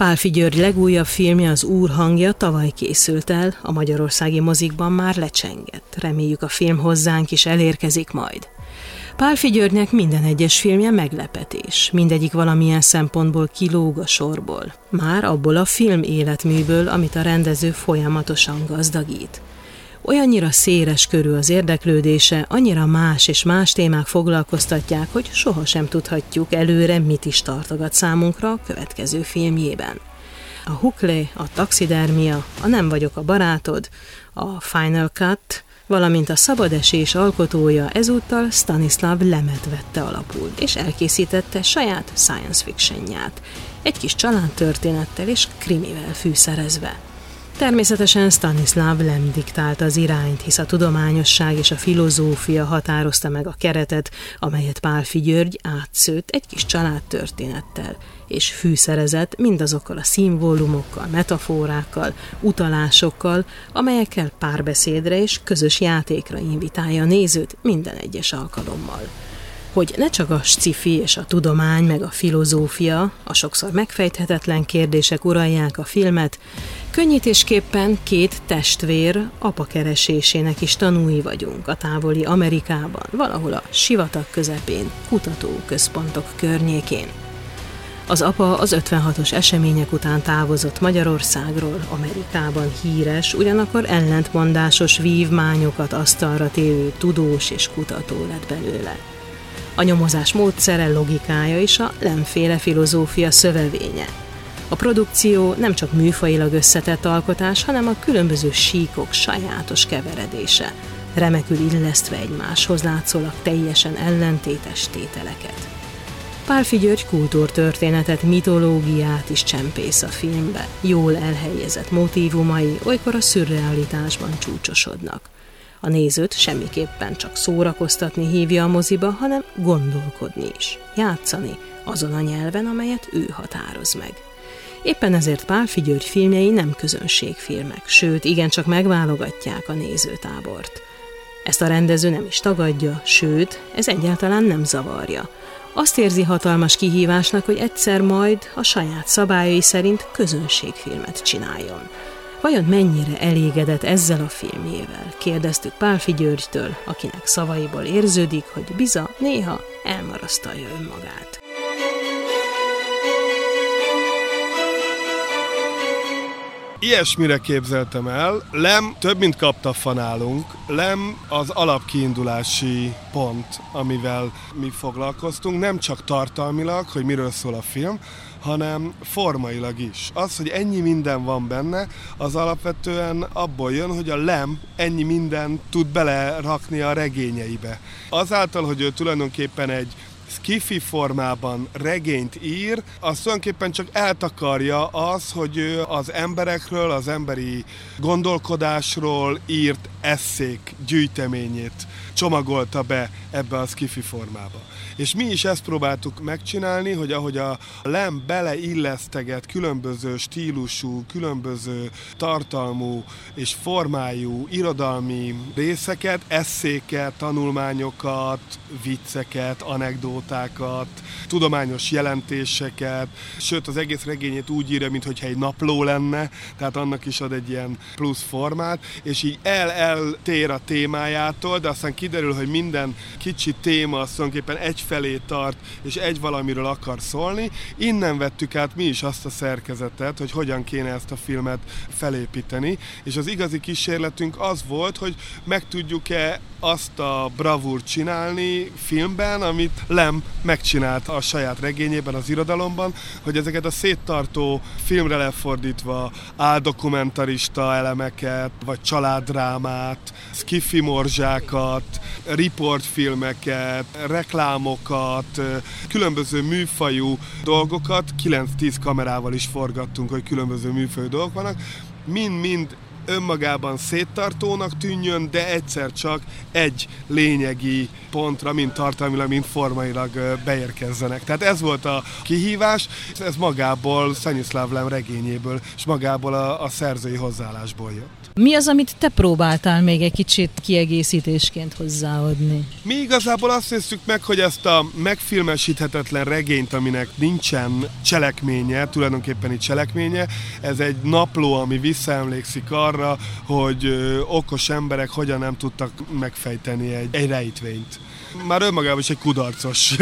Pálffy György legújabb filmje, az Úr hangja tavaly készült el, a magyarországi mozikban már lecsengett. Reméljük, a film hozzánk is elérkezik majd. Pálffy Györgynek minden egyes filmje meglepetés, mindegyik valamilyen szempontból kilóg a sorból. Már abból a film életműből, amit a rendező folyamatosan gazdagít. Olyannyira széles körű az érdeklődése, annyira más és más témák foglalkoztatják, hogy sohasem tudhatjuk előre, mit is tartogat számunkra a következő filmjében. A Huklé, a Taxidermia, a Nem vagyok a barátod, a Final Cut, valamint a Szabadesés alkotója ezúttal Stanislav Lemet vette alapul, és elkészítette saját science fictionját, egy kis családtörténettel és krimivel fűszerezve. Természetesen Stanislav Lem diktálta az irányt, hisz a tudományosság és a filozófia határozta meg a keretet, amelyet Pálffy György átszőtt egy kis családtörténettel, és fűszerezett mindazokkal a szimbólumokkal, metaforákkal, utalásokkal, amelyekkel párbeszédre és közös játékra invitálja a nézőt minden egyes alkalommal. Hogy ne csak a sci-fi és a tudomány meg a filozófia, a sokszor megfejthetetlen kérdések uralják a filmet, könnyítésképpen két testvér apakeresésének is tanúi vagyunk a távoli Amerikában, valahol a sivatag közepén, kutatóközpontok környékén. Az apa az 56-os események után távozott Magyarországról, Amerikában híres, ugyanakkor ellentmondásos vívmányokat asztalra tévő tudós és kutató lett belőle. A nyomozás módszere, logikája és a Lem-féle filozófia szövevénye. A produkció nem csak műfajilag összetett alkotás, hanem a különböző síkok sajátos keveredése, remekül illesztve egymáshoz látszólag teljesen ellentétes tételeket. Pálffy György kultúrtörténetet, mitológiát is csempész a filmbe, jól elhelyezett motívumai olykor a szürrealitásban csúcsosodnak. A nézőt semmiképpen csak szórakoztatni hívja a moziba, hanem gondolkodni is, játszani azon a nyelven, amelyet ő határoz meg. Éppen ezért Pálffy György filmjei nem közönségfilmek, sőt, igencsak megválogatják a nézőtábort. Ezt a rendező nem is tagadja, sőt, ez egyáltalán nem zavarja. Azt érzi hatalmas kihívásnak, hogy egyszer majd a saját szabályai szerint közönségfilmet csináljon. Vajon mennyire elégedett ezzel a filmjével? Kérdeztük Pálffy Györgytől, akinek szavaiból érződik, hogy biza néha elmarasztalja önmagát. Ilyesmire képzeltem el. Lem több mint kaptaffa nálunk. Lem az alapkiindulási pont, amivel mi foglalkoztunk, nem csak tartalmilag, hogy miről szól a film, hanem formailag is. Az, hogy ennyi minden van benne, az alapvetően abból jön, hogy a Lem ennyi mindent tud belerakni a regényeibe. Azáltal, hogy ő tulajdonképpen egy sci-fi formában regényt ír, az tulajdonképpen csak eltakarja az, hogy ő az emberekről, az emberi gondolkodásról írt esszék gyűjteményét csomagolta be ebbe a sci-fi formába. És mi is ezt próbáltuk megcsinálni, hogy ahogy a Lem beleilleszteget különböző stílusú, különböző tartalmú és formájú irodalmi részeket, esszéket, tanulmányokat, vicceket, anekdótákat, tudományos jelentéseket, sőt az egész regényét úgy írja, mintha egy napló lenne, tehát annak is ad egy ilyen plusz formát, és így eltér a témájától, de aztán kiderül, hogy minden kicsi téma az tulajdonképpen egyfelé tart, és egy valamiről akar szólni. Innen vettük át mi is azt a szerkezetet, hogy hogyan kéne ezt a filmet felépíteni, és az igazi kísérletünk az volt, hogy meg tudjuk-e azt a bravúrt csinálni filmben, amit Lem megcsinált a saját regényében, az irodalomban, hogy ezeket a széttartó, filmre lefordítva áldokumentarista elemeket, vagy családdrámát, sci-fi morzsákat, riportfilmeket, reklámokat, különböző műfajú dolgokat, 9-10 kamerával is forgattunk, hogy különböző műfajú dolgok vannak, mind-mind önmagában széttartónak tűnjön, de egyszer csak egy lényegi pontra, mind tartalmilag, mind formailag beérkezzenek. Tehát ez volt a kihívás, ez magából Stanislav Lem regényéből, és magából a szerzői hozzáállásból jött. Mi az, amit te próbáltál még egy kicsit kiegészítésként hozzáadni? Mi igazából azt néztük meg, hogy ezt a megfilmesíthetetlen regényt, aminek nincsen cselekménye, tulajdonképpeni cselekménye, ez egy napló, ami visszaemlékszik arra, hogy okos emberek hogyan nem tudtak megfejteni egy rejtvényt. Már önmagában is egy kudarcos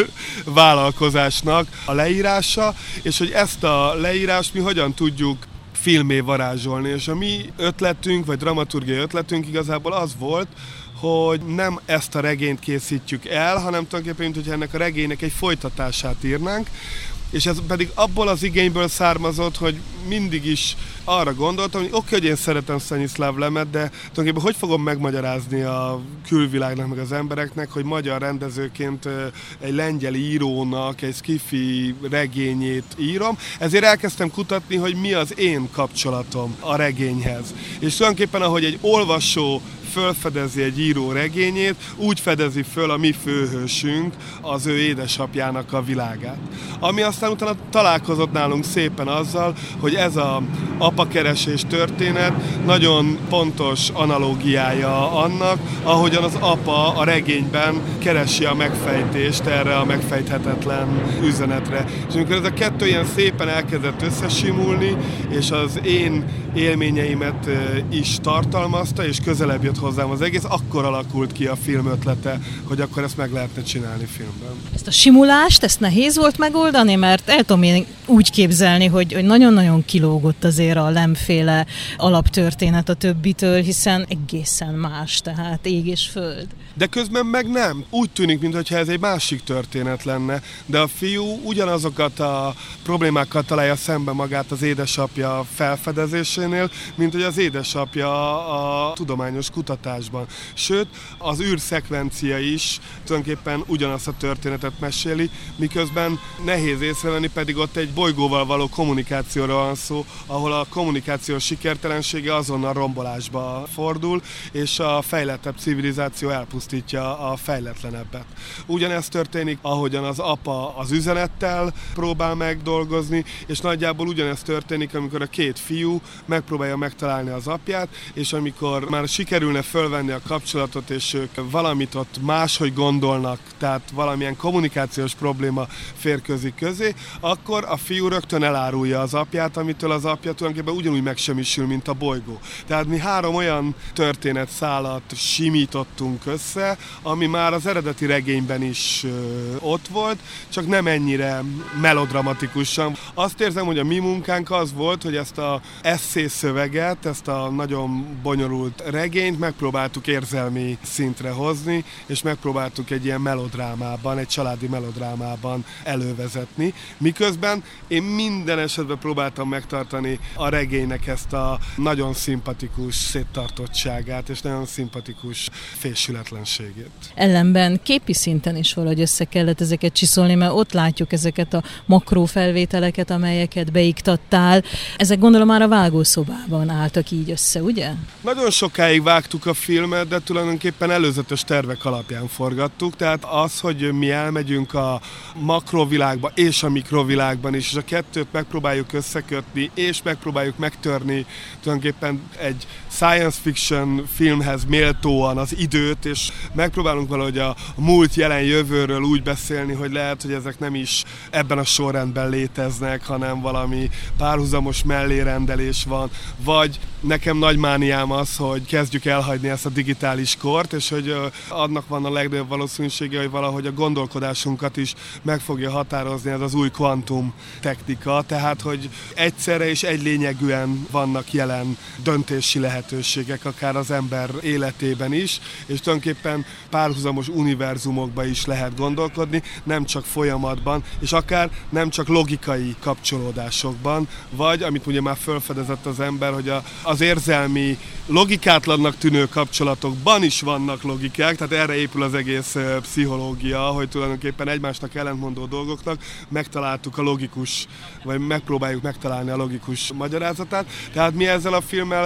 vállalkozásnak a leírása, és hogy ezt a leírást mi hogyan tudjuk filmé varázsolni, és a mi ötletünk, vagy dramaturgiai ötletünk igazából az volt, hogy nem ezt a regényt készítjük el, hanem tulajdonképpen, mint hogy ennek a regénynek egy folytatását írnánk, és ez pedig abból az igényből származott, hogy mindig is arra gondoltam, hogy oké, hogy én szeretem Stanislav Lemet, de tulajdonképpen hogy fogom megmagyarázni a külvilágnak, meg az embereknek, hogy magyar rendezőként egy lengyel írónak egy sci-fi regényét írom. Ezért elkezdtem kutatni, hogy mi az én kapcsolatom a regényhez. És tulajdonképpen, ahogy egy olvasó fölfedezi egy író regényét, úgy fedezi föl a mi főhősünk az ő édesapjának a világát. Ami aztán utána találkozott nálunk szépen azzal, hogy ez az apakeresés történet nagyon pontos analógiája annak, ahogyan az apa a regényben keresi a megfejtést erre a megfejthetetlen üzenetre. És amikor ez a kettő ilyen szépen elkezdett összesimulni, és az én élményeimet is tartalmazta, és közelebb jött hozzám az egész, akkor alakult ki a film ötlete, hogy akkor ezt meg lehetne csinálni filmben. Ezt a simulást, ezt nehéz volt megoldani, mert el tudom én úgy képzelni, hogy nagyon-nagyon kilógott azért a Lem-féle alaptörténet a többitől, hiszen egészen más, tehát ég és föld. De közben meg nem. Úgy tűnik, mintha ez egy másik történet lenne, de a fiú ugyanazokat a problémákat találja szembe magát az édesapja felfedezésénél, mint hogy az édesapja a tudományos kutatásban. Sőt, az űrszekvencia is tulajdonképpen ugyanazt a történetet meséli, miközben nehéz észrevenni, pedig ott egy bolygóval való kommunikációra van szó, ahol a kommunikáció sikertelensége azonnal rombolásba fordul, és a fejlettebb civilizáció elpusztítja a fejletlenebbet. Ugyanezt történik, ahogyan az apa az üzenettel próbál megdolgozni, és nagyjából ugyanezt történik, amikor a két fiú megpróbálja megtalálni az apját, és amikor már sikerülne fölvenni a kapcsolatot, és ők valamit ott máshogy gondolnak, tehát valamilyen kommunikációs probléma férkőzik közé, akkor a fiú rögtön elárulja az apját, amitől az apja tulajdonképpen ugyanúgy megsemmisül, mint a bolygó. Tehát mi 3 olyan történetszálat simítottunk össze, ami már az eredeti regényben is ott volt, csak nem ennyire melodramatikusan. Azt érzem, hogy a mi munkánk az volt, hogy ezt a esszé szöveget, ezt a nagyon bonyolult regényt megpróbáltuk érzelmi szintre hozni, és megpróbáltuk egy ilyen melodrámában, egy családi melodrámában elővezetni. Miközben én minden esetben próbáltam megtartani a regénynek ezt a nagyon szimpatikus széttartottságát, és nagyon szimpatikus fésületlenségét. Ellenben képi szinten is valahogy össze kellett ezeket csiszolni, mert ott látjuk ezeket a makrófelvételeket, amelyeket beiktattál. Ezek gondolom már a vágószobában álltak így össze, ugye? Nagyon sokáig vágtuk a filmet, de tulajdonképpen előzetes tervek alapján forgattuk, tehát az, hogy mi elmegyünk a makrovilágba és a mikrovilágban is, és a kettőt megpróbáljuk összekötni, és megpróbáljuk megtörni tulajdonképpen egy science fiction filmhez méltóan az időt, és megpróbálunk valahogy a múlt, jelen, jövőről úgy beszélni, hogy lehet, hogy ezek nem is ebben a sorrendben léteznek, hanem valami párhuzamos mellérendelés van, vagy nekem nagy mániám az, hogy kezdjük elhagyni ezt a digitális kort, és hogy annak van a legnagyobb valószínűsége, hogy valahogy a gondolkodásunkat is meg fogja határozni ez az új kvantum technika, tehát hogy egyszerre és egy lényegűen vannak jelen döntési lehetőségek, akár az ember életében is, és tulajdonképpen párhuzamos univerzumokba is lehet gondolkodni, nem csak folyamatban, és akár nem csak logikai kapcsolódásokban, vagy amit ugye már felfedezett az ember, hogy az érzelmi logikátlannak tűnő kapcsolatokban is vannak logikák, tehát erre épül az egész pszichológia, hogy tulajdonképpen egymásnak ellentmondó dolgoknak megtaláltuk a logikus, vagy megpróbáljuk megtalálni a logikus magyarázatát. Tehát mi ezzel a filmmel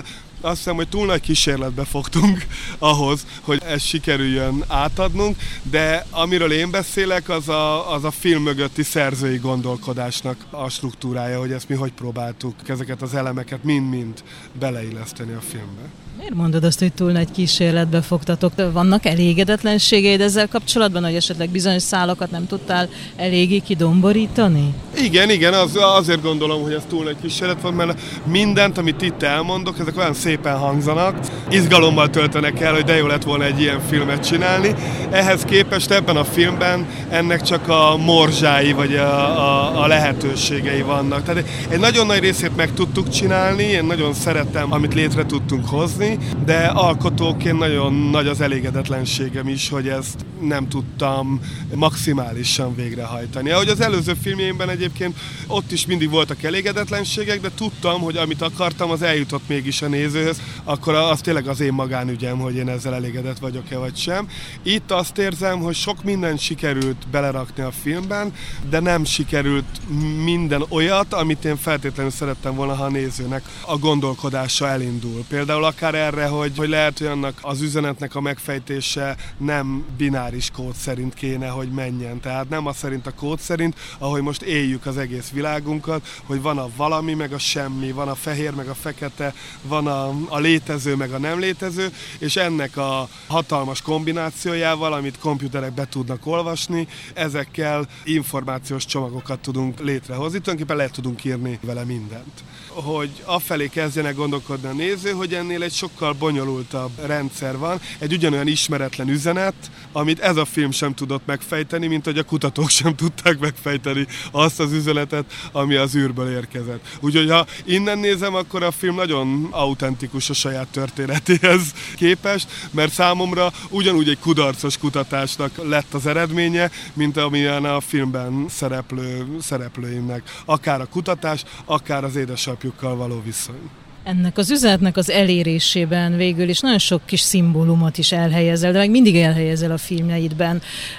Azt hiszem, hogy túl nagy kísérletbe fogtunk ahhoz, hogy ezt sikerüljön átadnunk, de amiről én beszélek, az a film mögötti szerzői gondolkodásnak a struktúrája, hogy ezt mi hogy próbáltuk ezeket az elemeket mind-mind beleilleszteni a filmbe. Miért mondod azt, hogy túl nagy kísérletbe fogtatok? Vannak elégedetlenségeid ezzel kapcsolatban, hogy esetleg bizonyos szálakat nem tudtál eléggé kidomborítani? Igen, azért gondolom, hogy ez túl nagy kísérlet van, mert mindent, amit itt elmondok, ezek olyan szépen hangzanak, izgalommal töltenek el, hogy de jó lett volna egy ilyen filmet csinálni. Ehhez képest ebben a filmben ennek csak a morzsái, vagy a lehetőségei vannak. Tehát egy nagyon nagy részét meg tudtuk csinálni, én nagyon szeretem, amit létre tudtunk hozni, de alkotóként nagyon nagy az elégedetlenségem is, hogy ezt nem tudtam maximálisan végrehajtani. Ahogy az előző filmjeimben egyébként ott is mindig voltak elégedetlenségek, de tudtam, hogy amit akartam, az eljutott mégis a nézőhöz, akkor az tényleg az én magánügyem, hogy én ezzel elégedett vagyok-e vagy sem. Itt azt érzem, hogy sok mindent sikerült belerakni a filmben, de nem sikerült minden olyat, amit én feltétlenül szerettem volna, ha a nézőnek a gondolkodása elindul. Például akár erre, hogy lehet, hogy annak az üzenetnek a megfejtése nem bináris kód szerint kéne, hogy menjen. Tehát nem az szerint a kód szerint, ahogy most éljük az egész világunkat, hogy van a valami, meg a semmi, van a fehér, meg a fekete, van a létező, meg a nem létező, és ennek a hatalmas kombinációjával, amit komputerek be tudnak olvasni, ezekkel információs csomagokat tudunk létrehozni, tulajdonképpen le tudunk írni vele mindent. Hogy afelé kezdjenek gondolkodni a néző, hogy ennél egy sokkal bonyolultabb rendszer van, egy ugyanolyan ismeretlen üzenet, amit ez a film sem tudott megfejteni, mint hogy a kutatók sem tudták megfejteni azt az üzenetet, ami az űrből érkezett. Úgyhogy ha innen nézem, akkor a film nagyon autentikus a saját történetéhez képest, mert számomra ugyanúgy egy kudarcos kutatásnak lett az eredménye, mint amilyen a filmben szereplőimnek. Akár a kutatás, akár az édesapjukkal való viszony. Ennek az üzenetnek az elérésében végül is nagyon sok kis szimbólumot is elhelyezel, de meg mindig elhelyezel a filmjeidben.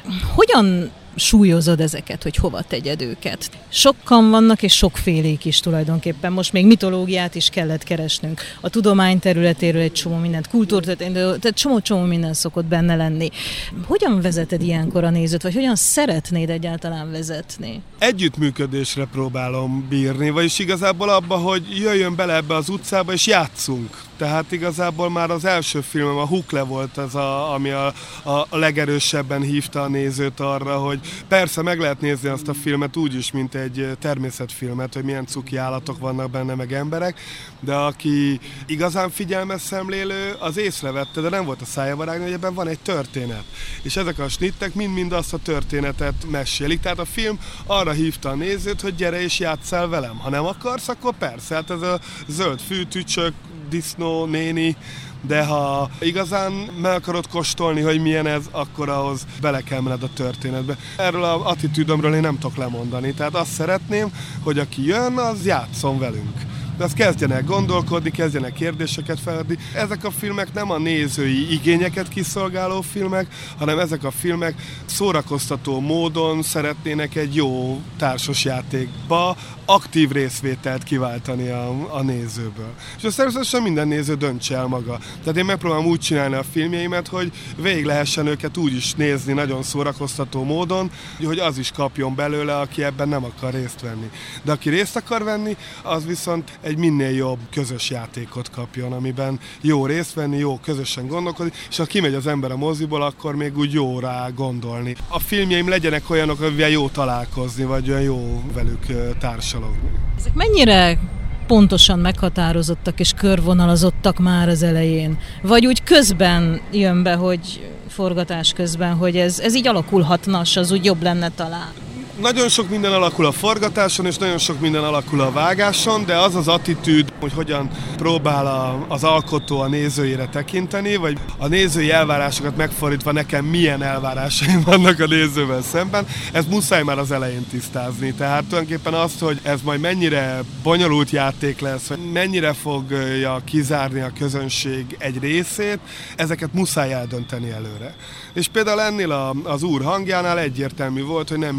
Hogyan súlyozod ezeket, hogy hova tegyed őket? Sokan vannak, és sokfélék is tulajdonképpen. Most még mitológiát is kellett keresnünk. A tudomány területéről egy csomó mindent, kultúrtörténetről, tehát csomó minden szokott benne lenni. Hogyan vezeted ilyenkor a nézőt, vagy hogyan szeretnéd egyáltalán vezetni? Együttműködésre próbálom bírni, vagyis igazából abba, hogy jöjjön bele ebbe az utcába, és játszunk. Tehát igazából már az első filmem, a Hukle volt az, ami a legerősebben hívta a nézőt arra, hogy persze meg lehet nézni azt a filmet úgy is, mint egy természetfilmet, hogy milyen cuki állatok vannak benne, meg emberek, de aki igazán figyelmes szemlélő, az észrevette, de nem volt a szája vágni, hogy ebben van egy történet. És ezek a snittek mind-mind azt a történetet mesélik. Tehát a film arra hívta a nézőt, hogy gyere és játsszál velem. Ha nem akarsz, akkor persze, hát ez a zöld fűtücsök, disznó, néni, de ha igazán meg akarod kóstolni, hogy milyen ez, akkor ahhoz bele kell menned a történetbe. Erről az attitűdömről én nem tudok lemondani. Tehát azt szeretném, hogy aki jön, az játszon velünk. De azt kezdjenek gondolkodni, kezdjenek kérdéseket feladni. Ezek a filmek nem a nézői igényeket kiszolgáló filmek, hanem ezek a filmek szórakoztató módon szeretnének egy jó társasjátékba aktív részvételt kiváltani a nézőből. És azt természetesen minden néző döntse el maga. Tehát én megpróbálom úgy csinálni a filmjeimet, hogy végig lehessen őket úgy is nézni nagyon szórakoztató módon, hogy az is kapjon belőle, aki ebben nem akar részt venni. De aki részt akar venni, az viszont egy minél jobb közös játékot kapjon, amiben jó részt venni, jó közösen gondolkodni, és ha kimegy az ember a moziból, akkor még úgy jó rá gondolni. A filmjeim legyenek olyanok, amivel jó találkozni, vagy olyan jó velük társalogni. Ezek mennyire pontosan meghatározottak és körvonalazottak már az elején? Vagy úgy közben jön be, hogy forgatás közben, hogy ez így alakulhatna, az úgy jobb lenne talán? Nagyon sok minden alakul a forgatáson, és nagyon sok minden alakul a vágáson, de az az attitűd, hogy hogyan próbál az alkotó a nézőjére tekinteni, vagy a nézői elvárásokat megfordítva nekem milyen elvárásaim vannak a nézővel szemben, ez muszáj már az elején tisztázni. Tehát tulajdonképpen azt, hogy ez majd mennyire bonyolult játék lesz, vagy mennyire fogja kizárni a közönség egy részét, ezeket muszáj eldönteni előre. És például ennél az Úr hangjánál egyértelmű volt, hogy nem mindenki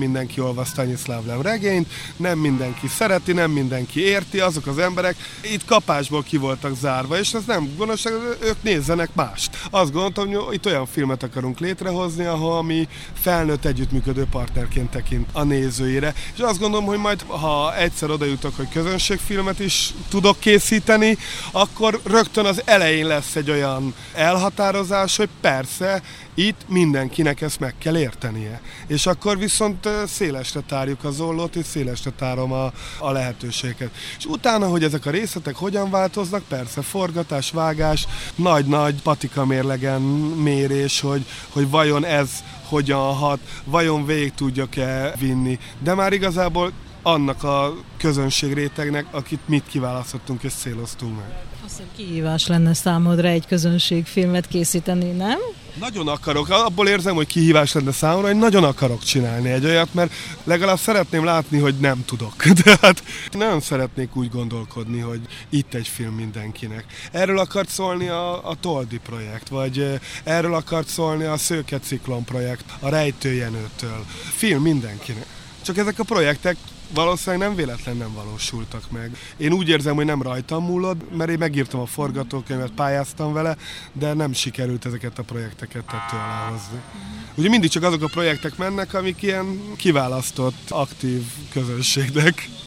elolva Stanislav Lem regényt, nem mindenki szereti, nem mindenki érti, azok az emberek itt kapásból ki voltak zárva, és ez nem gonoszság, ők nézzenek mást. Azt gondoltam, hogy itt olyan filmet akarunk létrehozni, ahol mi felnőtt együttműködő partnerként tekint a nézőire. És azt gondolom, hogy majd, ha egyszer oda jutok, hogy közönségfilmet is tudok készíteni, akkor rögtön az elején lesz egy olyan elhatározás, hogy persze, itt mindenkinek ezt meg kell értenie. És akkor viszont szélesre tárjuk az ollót, és szélesre tárom a lehetőséget. És utána, hogy ezek a részletek hogyan változnak, persze forgatás, vágás, nagy-nagy patikamérlegen mérés, hogy vajon ez hogyan hat, vajon végig tudjak-e vinni. De már igazából annak a közönségrétegnek, akit mit kiválasztottunk és céloztunk meg. Azt hiszem, kihívás lenne számodra egy közönségfilmet készíteni, nem? Nagyon akarok, abból érzem, hogy kihívás lenne számomra, hogy nagyon akarok csinálni egy olyat, mert legalább szeretném látni, hogy nem tudok. Tehát nagyon szeretnék úgy gondolkodni, hogy itt egy film mindenkinek. Erről akart szólni a Toldi projekt, vagy erről akart szólni a Szőke Ciklon projekt, a Rejtőjenőtől. Film mindenkinek. Csak ezek a projektek valószínűleg nem véletlen nem valósultak meg. Én úgy érzem, hogy nem rajtam múlott, mert én megírtam a forgatókönyvet, pályáztam vele, de nem sikerült ezeket a projekteket tető alá hozni. Ugye mindig csak azok a projektek mennek, amik ilyen kiválasztott, aktív közönségnek.